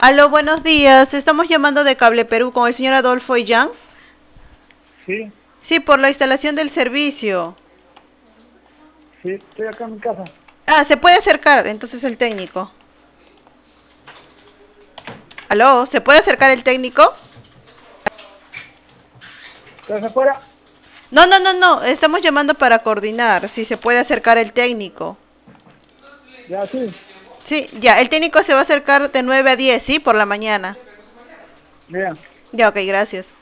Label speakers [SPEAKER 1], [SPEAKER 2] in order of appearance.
[SPEAKER 1] Aló, buenos días. Estamos llamando de Cable Perú con el señor Adolfo Illán.
[SPEAKER 2] Sí,
[SPEAKER 1] Sí, por la instalación del servicio.
[SPEAKER 2] sí, estoy acá en mi casa.
[SPEAKER 1] Ah, se puede acercar entonces el técnico. Aló, ¿se puede acercar el técnico?
[SPEAKER 2] ¿Estás afuera?
[SPEAKER 1] No, no, no, no. Estamos llamando para coordinar si se puede acercar el técnico.
[SPEAKER 2] Ya, sí.
[SPEAKER 1] Sí, ya, el técnico se va a acercar de 9 a 10, ¿sí? Por la mañana.
[SPEAKER 2] Mira.
[SPEAKER 1] Ya, ok, gracias.